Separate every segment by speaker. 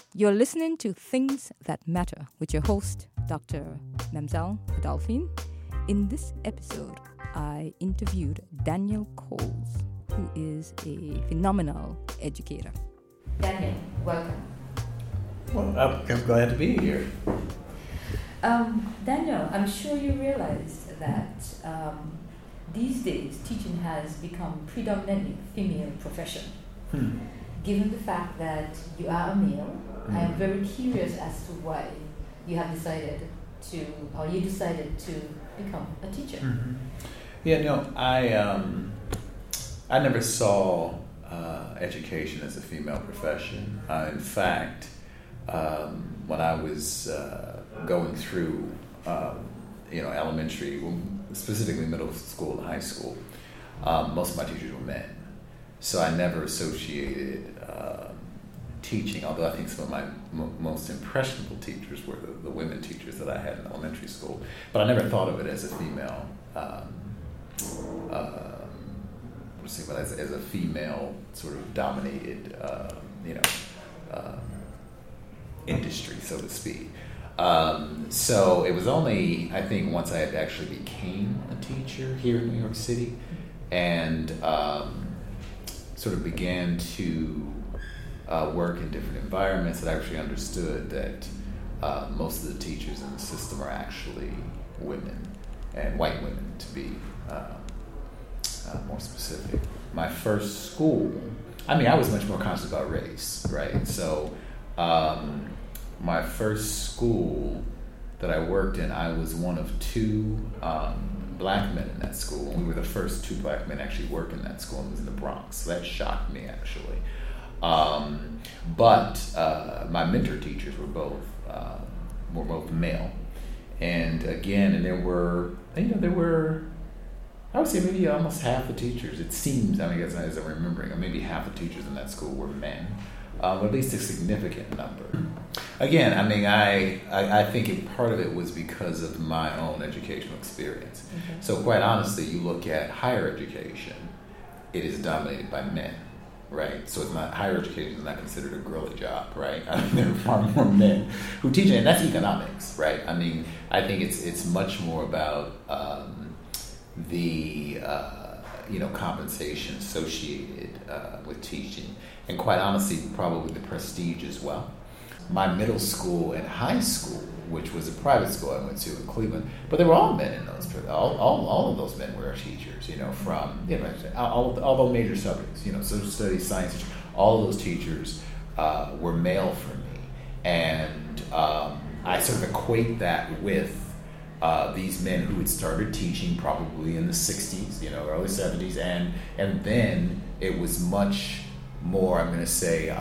Speaker 1: You're listening to Things That Matter with your host, Dr. Mamzelle Adolphine. In this episode, I interviewed Daniel Coles, who is a phenomenal educator. Daniel, welcome.
Speaker 2: Well, I'm glad to be here.
Speaker 1: Daniel, I'm sure you realize that these days teaching has become predominantly a female profession. Given the fact that you are a male, I am very curious as to why you decided to become a teacher.
Speaker 2: Yeah, no, I never saw education as a female profession. In fact, when I was going through, elementary, specifically middle school and high school, most of my teachers were men. So I never associated teaching, although I think some of my most impressionable teachers were the women teachers that I had in elementary school. But I never thought of it as a female, as a female sort of dominated, industry, so to speak. So it was only, I think, once I actually became a teacher here in New York City and sort of began to work in different environments that I actually understood that most of the teachers in the system are actually women, and white women to be more specific. My first school, I was much more conscious about race, right? So my first school that I worked in, I was one of two black men in that school. We were the first two black men actually work in that school. It was in the Bronx. So that shocked me, actually. But my mentor teachers were both male. And again, there were, I would say maybe almost half the teachers, it seems, as I'm remembering, maybe half the teachers in that school were men. At least a significant number. Again, I think part of it was because of my own educational experience. Mm-hmm. So quite honestly, you look at higher education, it is dominated by men, right? So it's not, higher education is not considered a girly job, right? There are far more men who teach it, and that's economics, right? I think it's much more about the compensation associated with teaching, and quite honestly, probably the prestige as well. My middle school and high school, which was a private school I went to in Cleveland, but they were all men in those. All of those men were teachers, from all the major subjects, social studies, science. All of those teachers were male for me, and I sort of equate that with these men who had started teaching probably in the 60s, early 70s, and then it was much more, I'm going to say,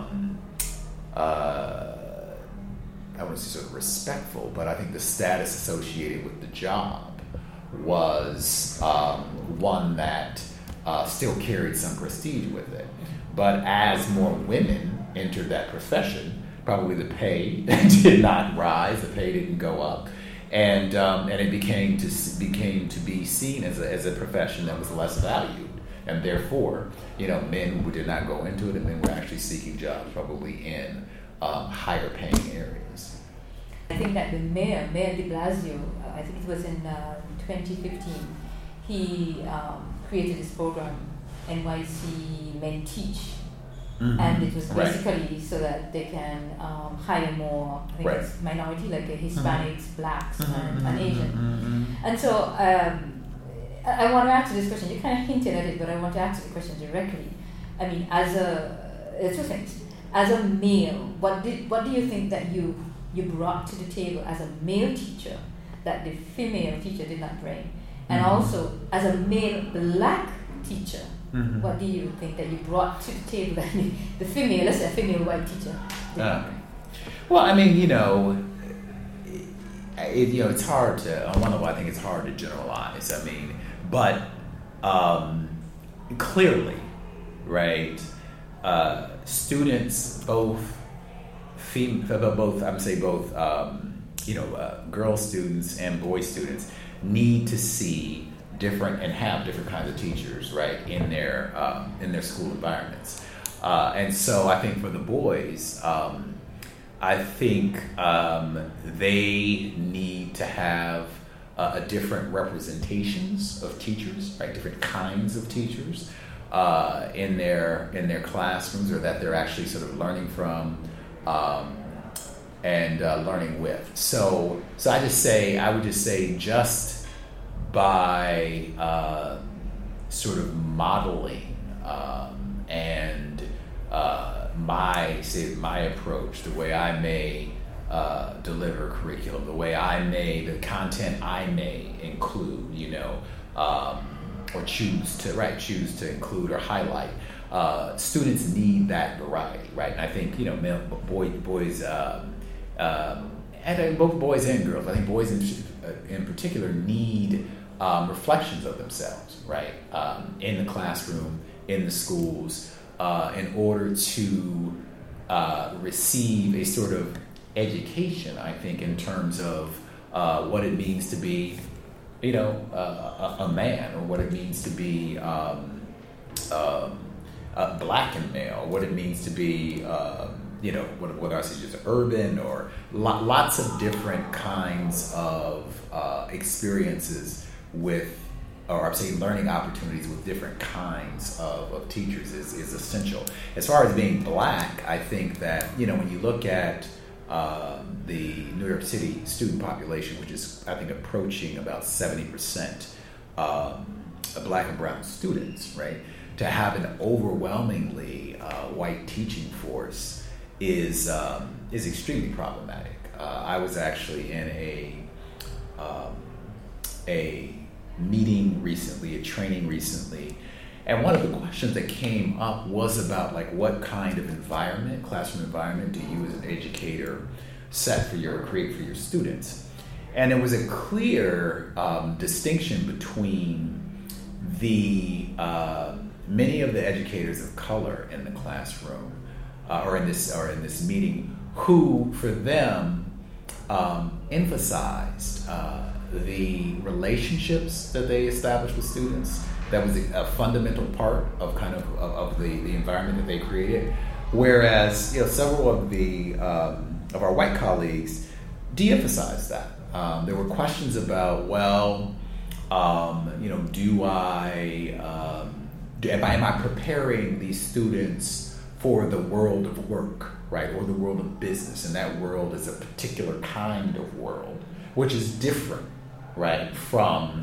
Speaker 2: I wouldn't say sort of respectful, but I think the status associated with the job was one that still carried some prestige with it. But as more women entered that profession, probably the pay did not rise, the pay didn't go up. And it became to be seen as a profession that was less valued, and therefore, men did not go into it, and men were actually seeking jobs probably in higher paying areas.
Speaker 1: I think that the Mayor de Blasio, I think it was in 2015, he created this program, NYC Men Teach. Mm-hmm. And it was basically so that they can hire more, I think it's minority, like Hispanics, blacks, and Asian. Mm-hmm. And so I want to answer this question. You kind of hinted at it, but I want to answer the question directly. Two things. As a male, what do you think that you brought to the table as a male teacher that the female teacher did not bring? And also, as a male black teacher, what do you think that you brought to the table that the female, let's say a female white teacher, did not bring?
Speaker 2: Well, it's hard to, on one level, I think it's hard to generalize. But clearly, right, students, both girl students and boy students need to see different and have different kinds of teachers, right, in their school environments. And so I think for the boys, I think they need to have a different representations of teachers, right? Different kinds of teachers in their classrooms, or that they're actually sort of learning from and learning with. So I would just say just by sort of modeling and my approach, the way I may deliver curriculum, the content I may include, or choose to include or highlight. Students need that variety, right? And I think boys, and both boys and girls. I think boys in particular need reflections of themselves, right, in the classroom, in the schools, in order to receive a sort of education, I think, in terms of what it means to be, a man, or what it means to be black and male, what it means to be, whether I say just urban or lots of different kinds of experiences with, or I'm saying learning opportunities with different kinds of teachers is essential. As far as being black, I think that, when you look at the New York City student population, which is, I think, approaching about 70% black and brown students, right? To have an overwhelmingly white teaching force is extremely problematic. I was actually in a meeting recently, a training recently, and one of the questions that came up was about what kind of classroom environment do you as an educator create for your students? And it was a clear distinction between the many of the educators of color in the classroom or in this meeting, who for them emphasized the relationships that they established with students. That was a fundamental part of the environment that they created. Whereas several of our white colleagues de-emphasized that. There were questions about, am I preparing these students for the world of work, right, or the world of business? And that world is a particular kind of world, which is different, right, from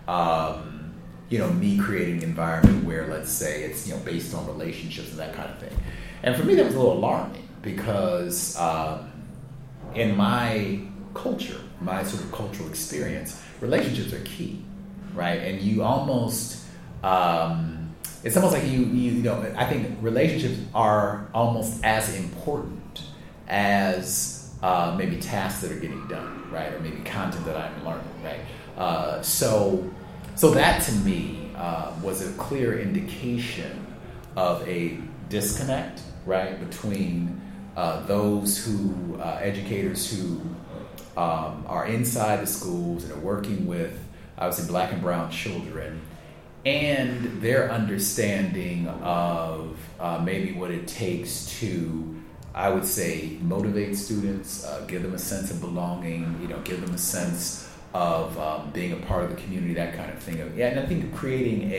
Speaker 2: me creating an environment where, let's say, it's based on relationships and that kind of thing. And for me, that was a little alarming, because in my culture, my sort of cultural experience, relationships are key, right? And you almost it's almost like I think relationships are almost as important as maybe tasks that are getting done, right? Or maybe content that I'm learning, right? So that to me was a clear indication of a disconnect, right, between those educators who are inside the schools and are working with, obviously, black and brown children, and their understanding of maybe what it takes to, I would say, motivate students, give them a sense of belonging, give them a sense of being a part of the community, that kind of thing. And I think creating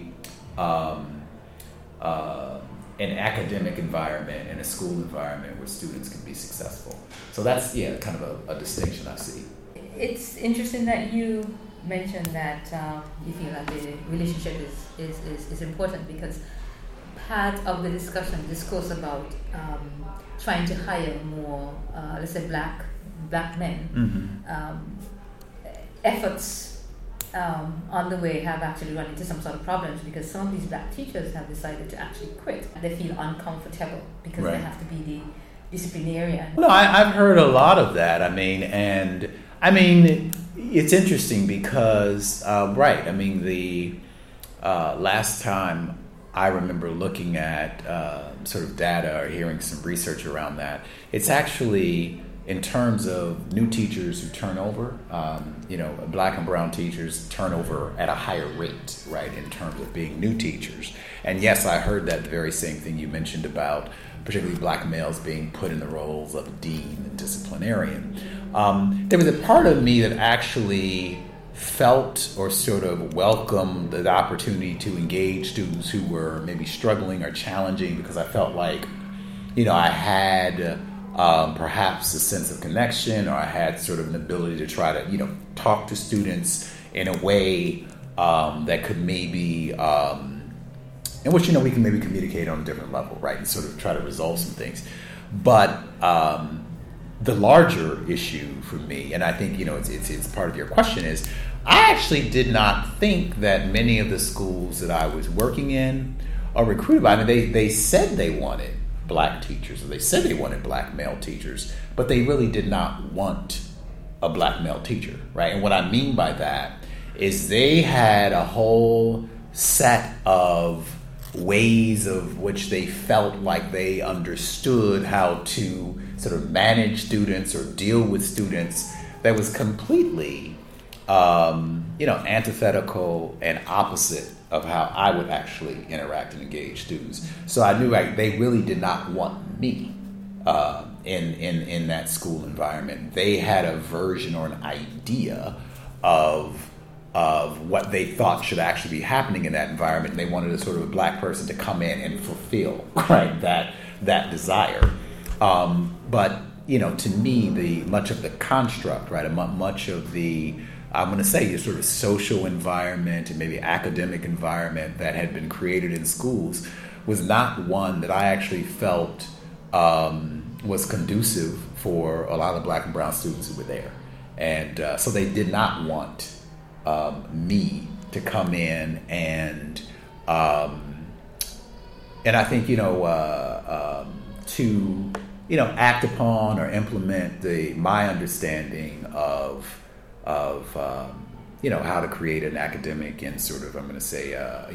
Speaker 2: an academic environment and a school environment where students can be successful. So that's kind of a distinction I see.
Speaker 1: It's interesting that you mentioned that you feel that the relationship is important, because part of the discourse about trying to hire more, let's say, black men, efforts on the way have actually run into some sort of problems, because some of these black teachers have decided to actually quit. They feel uncomfortable because they have to be the disciplinarian.
Speaker 2: No, I've heard a lot of that. It's interesting because, the last time I remember looking at sort of data or hearing some research around that, it's actually in terms of new teachers who turn over, black and brown teachers turn over at a higher rate, right, in terms of being new teachers. And yes, I heard that very same thing you mentioned about particularly black males being put in the roles of dean and disciplinarian. There was a part of me that actually felt or sort of welcomed the opportunity to engage students who were maybe struggling or challenging, because I felt like, I had perhaps a sense of connection, or I had sort of an ability to try to, talk to students in a way that could maybe in which, we can maybe communicate on a different level, right? And sort of try to resolve some things. But the larger issue for me, and I think, it's part of your question, is I actually did not think that many of the schools that I was working in or recruited by, they said they wanted black teachers, or they said they wanted black male teachers, but they really did not want a black male teacher, right? And what I mean by that is they had a whole set of ways of which they felt like they understood how to sort of manage students or deal with students that was completely, antithetical and opposite of how I would actually interact and engage students. So I knew they really did not want me in that school environment. They had a version or an idea of what they thought should actually be happening in that environment. And they wanted a sort of a black person to come in and fulfill, right, that desire. But, to me, much of the construct, right, much of the, I'm going to say, the sort of social environment and maybe academic environment that had been created in schools was not one that I actually felt was conducive for a lot of black and brown students who were there. And so they did not want me to come in and I think to act upon or implement my understanding of how to create an academic and sort of, I'm going to say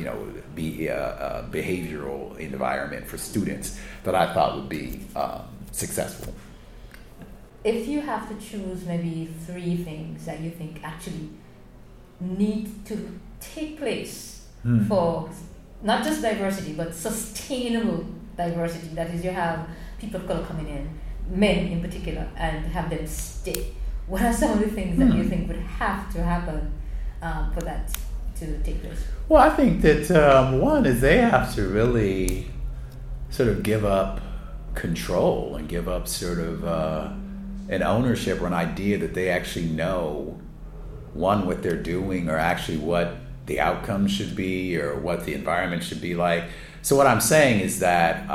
Speaker 2: behavioral environment for students that I thought would be successful.
Speaker 1: If you have to choose maybe 3 things that you think actually need to take place for not just diversity, but sustainable diversity. That is, you have people of color coming in, men in particular, and have them stay. What are some of the things that you think would have to happen for that to take place?
Speaker 2: Well, I think that one is they have to really sort of give up control and give up sort of an ownership or an idea that they actually know what they're doing, or actually what the outcome should be, or what the environment should be like. So what I'm saying is that,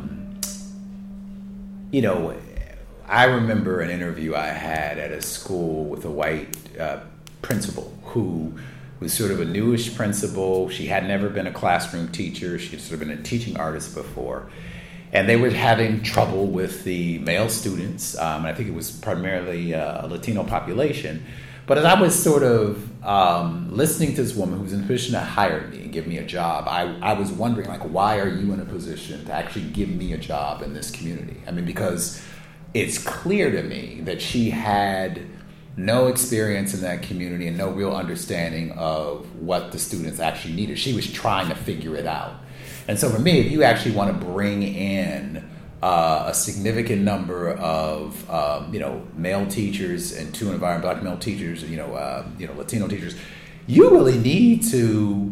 Speaker 2: I remember an interview I had at a school with a white principal who was sort of a newish principal. She had never been a classroom teacher. She had sort of been a teaching artist before. And they were having trouble with the male students. And I think it was primarily a Latino population. But as I was sort of listening to this woman who was in a position to hire me and give me a job, I was wondering, why are you in a position to actually give me a job in this community? I mean, because it's clear to me that she had no experience in that community and no real understanding of what the students actually needed. She was trying to figure it out. And so for me, if you actually want to bring in a significant number of male teachers into an environment, black male teachers, Latino teachers, you really need to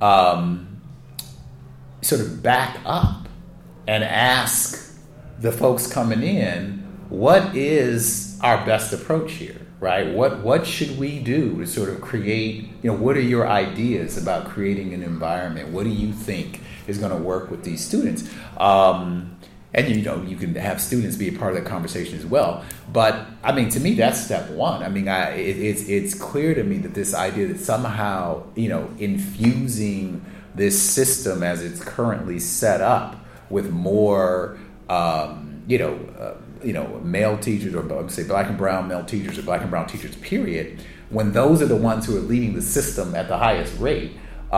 Speaker 2: sort of back up and ask the folks coming in, what is our best approach here, right? What should we do to sort of create, what are your ideas about creating an environment? What do you think is going to work with these students? And you can have students be a part of the conversation as well. But I mean, to me, that's step one. I mean, it's clear to me that this idea that somehow, infusing this system as it's currently set up with more, male teachers, or say black and brown male teachers, or black and brown teachers, period, when those are the ones who are leading the system at the highest rate,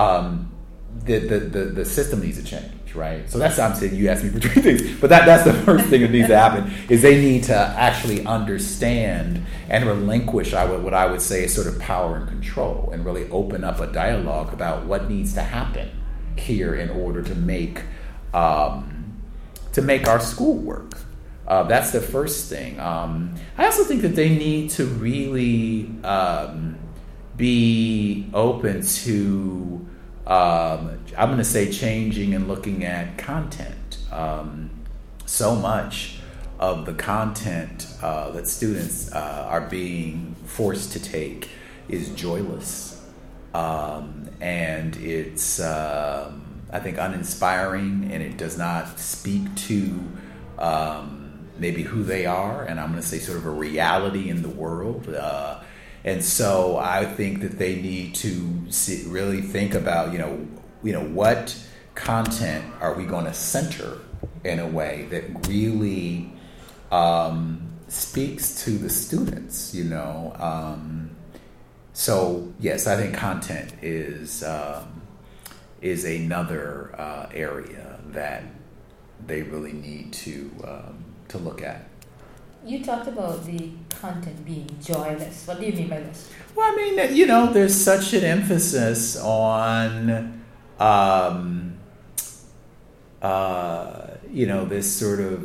Speaker 2: the system needs to change. Right, so that's what I'm saying. You asked me for 3 things, but that's the first thing that needs to happen. Is they need to actually understand and relinquish what I would say is sort of power and control, and really open up a dialogue about what needs to happen here in order to make our school work. That's the first thing. I also think that they need to really be open to, I'm going to say, changing and looking at content. So much of the content that students are being forced to take is joyless. And it's, I think, uninspiring, and it does not speak to maybe who they are, and I'm going to say sort of a reality in the world. And so I think that they need to really think about, what content are we going to center in a way that really speaks to the students, So yes, I think content is another area that they really need to look at.
Speaker 1: You talked about the content being joyless. What do you mean by this?
Speaker 2: Well, I mean, there's such an emphasis on, this sort of,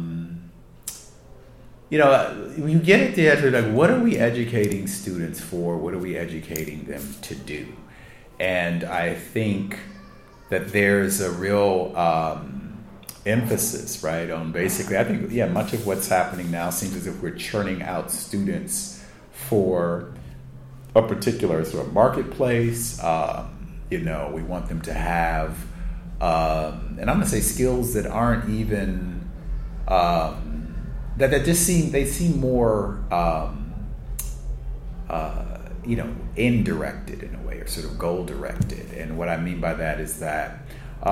Speaker 2: when you get at the edge of like, what are we educating students for? What are we educating them to do? And I think that there's a real emphasis, right, on basically, I think, much of what's happening now seems as if we're churning out students for a particular sort of marketplace. We want them to have, and I'm going to say skills that aren't even, that just seem more, indirected in a way, or sort of goal directed. And what I mean by that is that,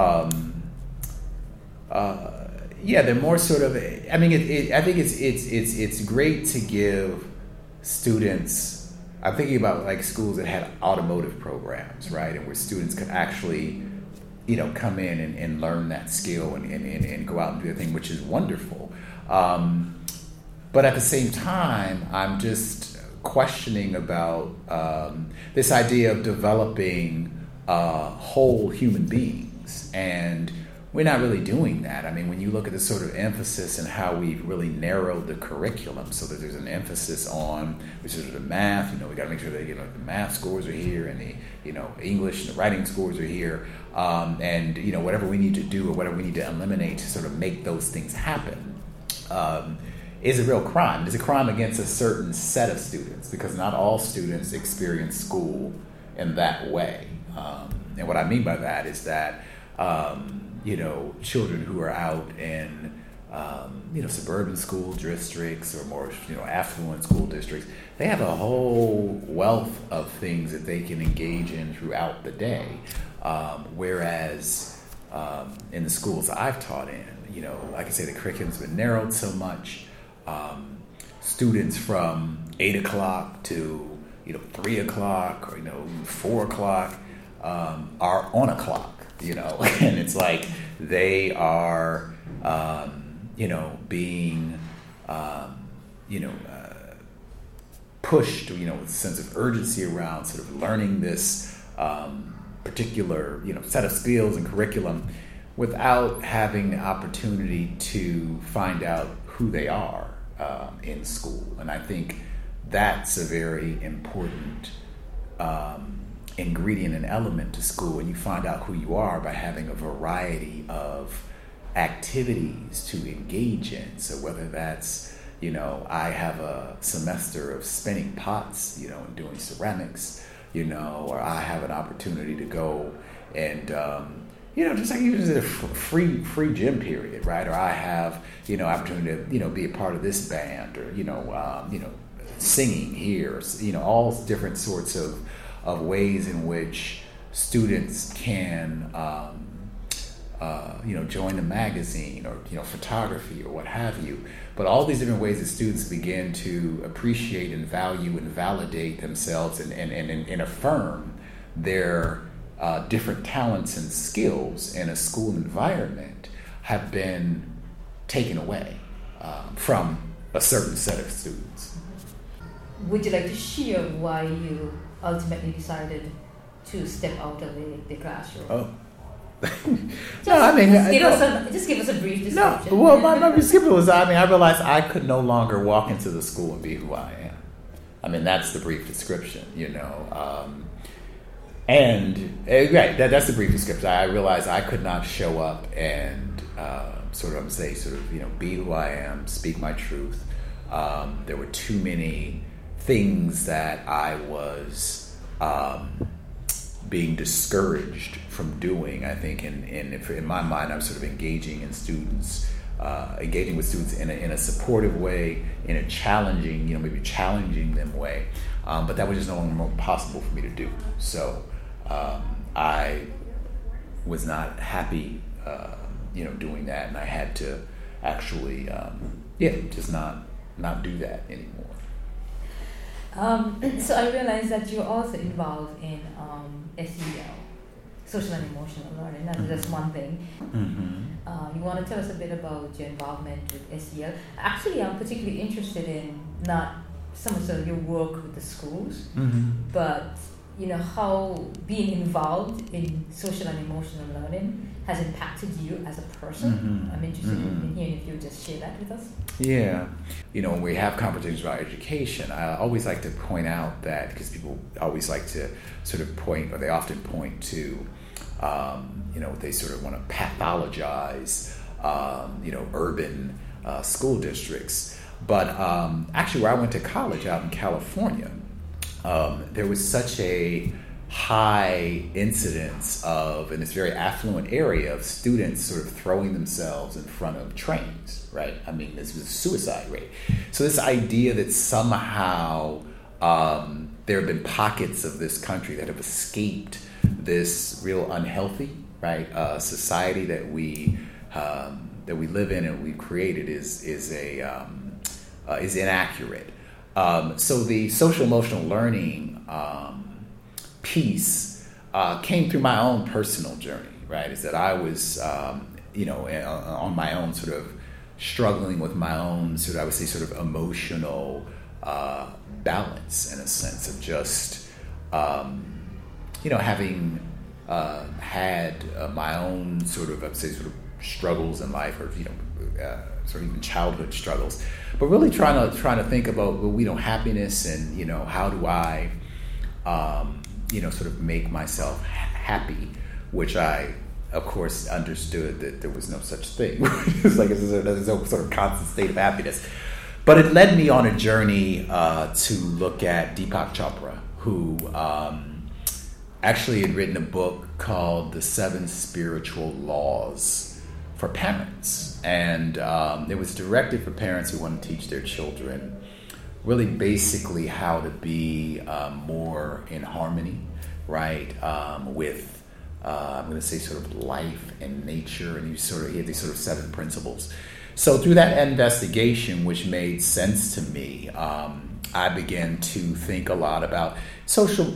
Speaker 2: they're more sort of. I mean, I think it's great to give students. I'm thinking about like schools that had automotive programs, right, and where students could actually, come in and learn that skill and go out and do the thing, which is wonderful. But at the same time, I'm just questioning about this idea of developing whole human beings, and we're not really doing that. I mean, when you look at the sort of emphasis and how we've really narrowed the curriculum so that there's an emphasis on, which is the math, we got to make sure that, the math scores are here, and the, English and the writing scores are here, and, whatever we need to do or whatever we need to eliminate to sort of make those things happen, is a real crime. It's a crime against a certain set of students, because not all students experience school in that way. And what I mean by that is that, children who are out in, suburban school districts or more, affluent school districts, they have a whole wealth of things that they can engage in throughout the day. Whereas in the schools I've taught in, like I say, the curriculum's been narrowed so much. Students from 8 o'clock to, 3 o'clock or, 4 o'clock are on a clock. And it's like they are, being, pushed, with a sense of urgency around sort of learning this particular, set of skills and curriculum without having the opportunity to find out who they are in school. And I think that's a very important ingredient and element to school, and you find out who you are by having a variety of activities to engage in. So whether that's, I have a semester of spinning pots, and doing ceramics, or I have an opportunity to go and, just like even a free gym period, right? Or I have, opportunity to, be a part of this band, or, singing here, all different sorts of ways in which students can, join a magazine or, photography or what have you. But all these different ways that students begin to appreciate and value and validate themselves and affirm their different talents and skills in a school environment have been taken away from a certain set of students.
Speaker 1: Would you like to share why you ultimately decided to step out of the classroom?
Speaker 2: Oh,
Speaker 1: Just give us a brief description.
Speaker 2: No, well, my description was, I realized I could no longer walk into the school and be who I am. That's the brief description, that's the brief description. I realized I could not show up and be who I am, speak my truth. There were too many things that I was being discouraged from doing. I think in my mind, I was sort of engaging with students in a supportive way, in a challenging, maybe challenging them way. But that was just no longer possible for me to do. So I was not happy, doing that, and I had to actually, just not do that anymore.
Speaker 1: So I realized that you're also involved in SEL, social and emotional learning. That's just one thing.
Speaker 2: Mm-hmm.
Speaker 1: You want to tell us a bit about your involvement with SEL? Actually, I'm particularly interested in not so much of your work with the schools, but how being involved in social and emotional learning has impacted you as a person. I'm interested in hearing if you would just share that with us.
Speaker 2: Yeah. When we have conversations about education, I always like to point out that, because people always like to sort of point, or they often point to, they sort of want to pathologize, urban school districts. But actually, where I went to college out in California, there was such a high incidence in this very affluent area of students sort of throwing themselves in front of trains, right? This was a suicide rate. So this idea that somehow there have been pockets of this country that have escaped this real unhealthy, right, society that we live in and we've created is inaccurate. So the social emotional learning piece came through my own personal journey, right? Is that I was, on my own sort of struggling with my own sort of, I would say, sort of emotional balance, in a sense of just, having had my own sort of, I would say, sort of struggles in life, or sort of even childhood struggles, but really trying to think about happiness and how do I sort of make myself happy, which I of course understood that there was no such thing. It's like there's no sort of constant state of happiness. But it led me on a journey to look at Deepak Chopra, who actually had written a book called The 7 Spiritual Laws for Parents. And it was directed for parents who want to teach their children really basically how to be more in harmony, right, with I'm going to say sort of life and nature, and he had these sort of 7 principles. So through that investigation, which made sense to me, I began to think a lot about social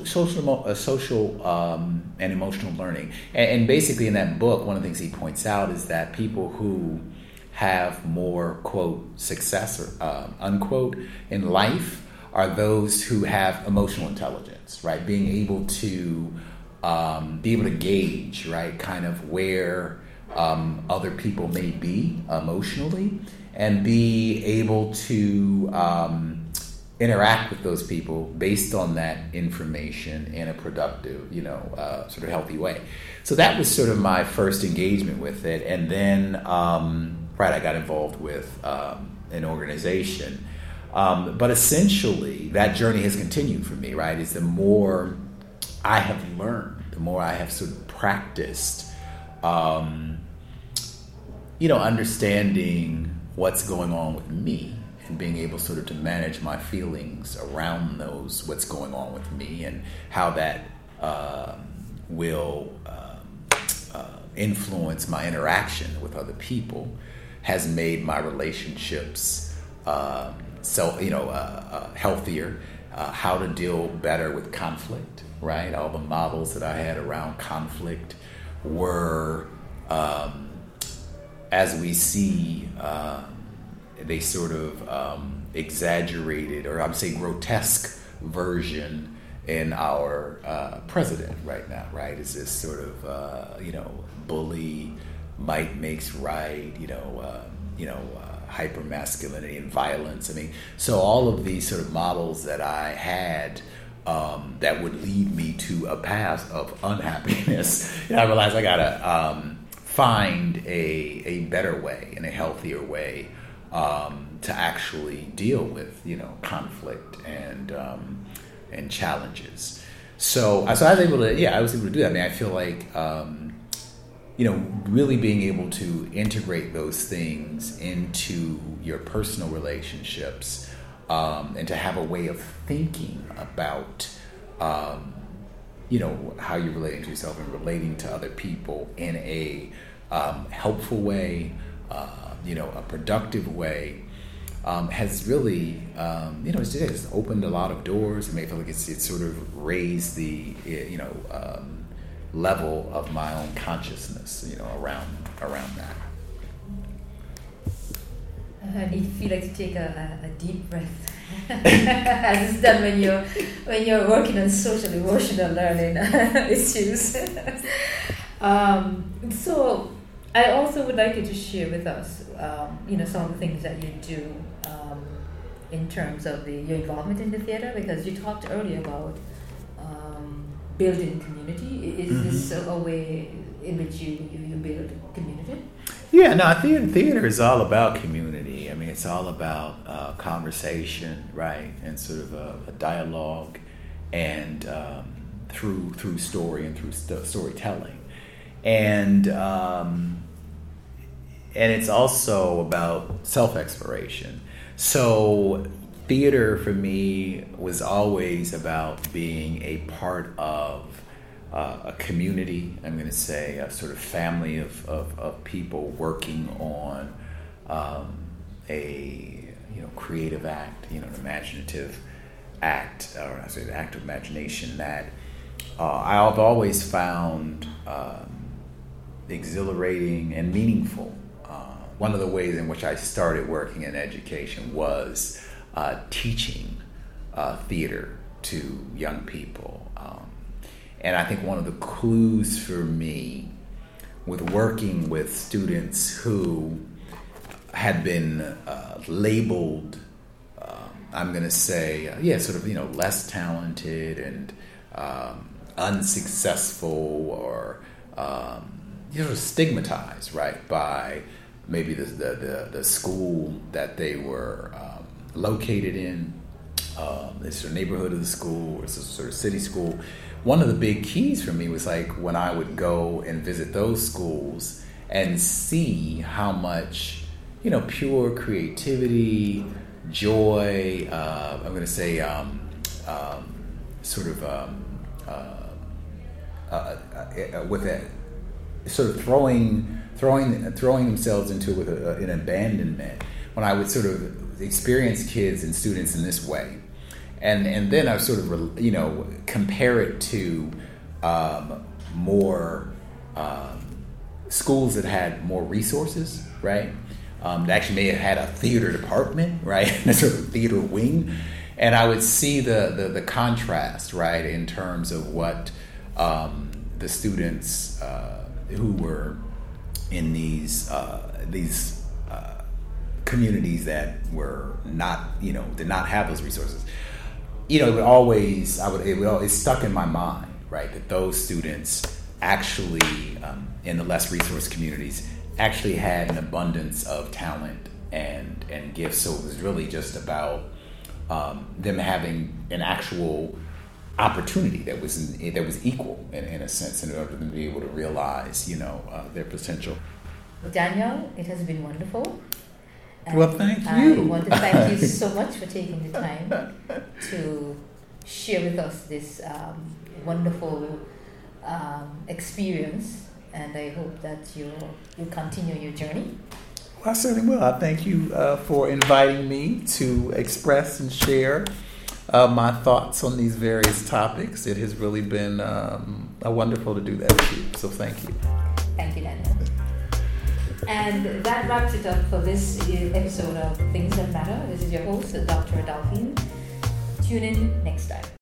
Speaker 2: and emotional learning. And basically in that book, one of the things he points out is that people who have more, quote, success, or unquote, in life are those who have emotional intelligence, right? Being able to gauge, right, kind of where other people may be emotionally, and be able to interact with those people based on that information in a productive, sort of healthy way. So that was sort of my first engagement with it. And then, I got involved with an organization. But essentially, that journey has continued for me, right? Is the more I have learned, the more I have sort of practiced, understanding what's going on with me, and being able sort of to manage my feelings around what's going on with me, and how that will influence my interaction with other people, has made my relationships healthier, how to deal better with conflict, right? All the models that I had around conflict were, as we see, they sort of exaggerated, or I would say grotesque version in our president right now, right? Is this sort of bully, might makes right, hyper masculinity and violence. I mean, so all of these sort of models that I had that would lead me to a path of unhappiness. I realized I gotta find a better way and a healthier way to actually deal with conflict and challenges. So I was able to do that. I mean, I feel like really being able to integrate those things into your personal relationships, and to have a way of thinking about how you're relating to yourself and relating to other people in a helpful way, a productive way, has really, it's opened a lot of doors. I mean, I feel like it's sort of raised the, level of my own consciousness, around that.
Speaker 1: Do you feel like to take a deep breath, as it's done when you're working on social emotional learning issues? So I also would like you to share with us, some of the things that you do in terms of your involvement in the theater, because you talked earlier about building community. Is this a way in which you build community?
Speaker 2: Yeah, no, theater is all about community. I mean, it's all about conversation, right, and sort of a dialogue, and through story and through storytelling, and it's also about self-exploration. So theater for me was always about being a part of a community. I'm going to say a sort of family of people working on a creative act, an imaginative act, or I say the act of imagination that I've always found exhilarating and meaningful. One of the ways in which I started working in education was teaching theater to young people. And I think one of the clues for me with working with students who had been labeled, I'm going to say, sort of, less talented and unsuccessful, or stigmatized, right, by maybe the school that they were located in, this sort of neighborhood of the school, or sort of city school. One of the big keys for me was like when I would go and visit those schools and see how much, pure creativity, joy, I'm going to say, with that sort of throwing themselves into with an abandonment. When I would sort of experience kids and students in this way, and then I sort of compare it to more schools that had more resources, right? That actually may have had a theater department, right, a sort of theater wing, and I would see the contrast, right, in terms of what the students who were in these communities that were not, did not have those resources. It always stuck in my mind, right, that those students actually, in the less resourced communities, actually had an abundance of talent and gifts. So it was really just about them having an actual opportunity that was equal in a sense, in order for them to be able to realize, their potential.
Speaker 1: Daniel, it has been wonderful.
Speaker 2: Well, thank you.
Speaker 1: I want to thank you so much for taking the time to share with us this wonderful experience, and I hope that you continue your journey.
Speaker 2: Well, I certainly will. I thank you for inviting me to express and share my thoughts on these various topics. It has really been wonderful to do that with you, so thank you.
Speaker 1: Thank you, Daniel. And that wraps it up for this episode of Things That Matter. This is your host, Dr. Adolphine. Tune in next time.